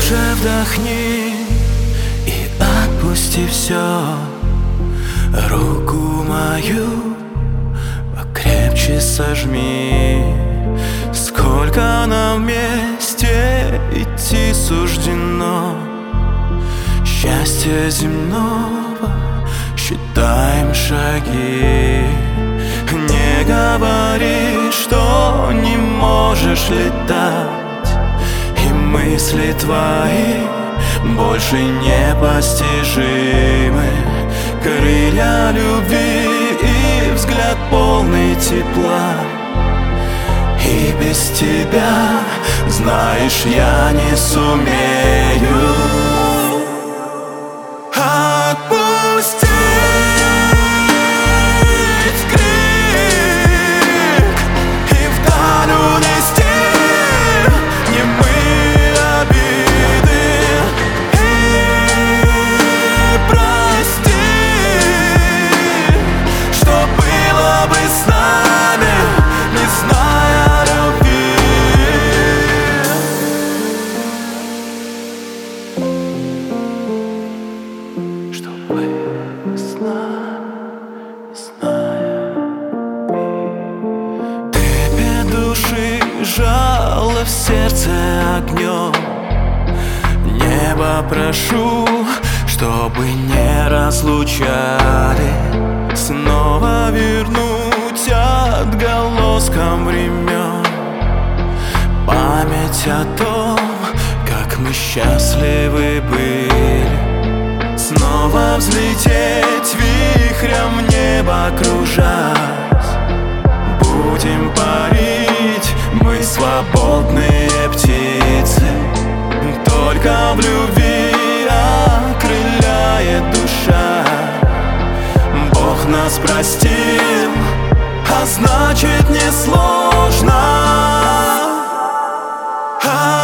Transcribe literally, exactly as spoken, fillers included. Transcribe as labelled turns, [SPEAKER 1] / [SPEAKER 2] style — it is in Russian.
[SPEAKER 1] Глубже вдохни и отпусти все. Руку мою покрепче сожми. Сколько нам вместе идти суждено, счастья земного считаем шаги. Не говори, что не можешь летать, и мысли твои больше непостижимы. Крылья любви и взгляд полный тепла, и без тебя, знаешь, я не сумею. Отпусти крик и вдаль унести немые обиды. И прости, что было бы с нами, не зная любви. Что было с нами, не зная любви. Трепет души жало в сердце огнем. Небо прошу, чтобы не разлучали. Снова вернуть отголоском времен память о том, как мы счастливы были. Снова взлететь вихрем в небо кружась. Будем парить, мы свободные птицы. Только в любви окрыляет душа. Бог нас простил, а значит несложно.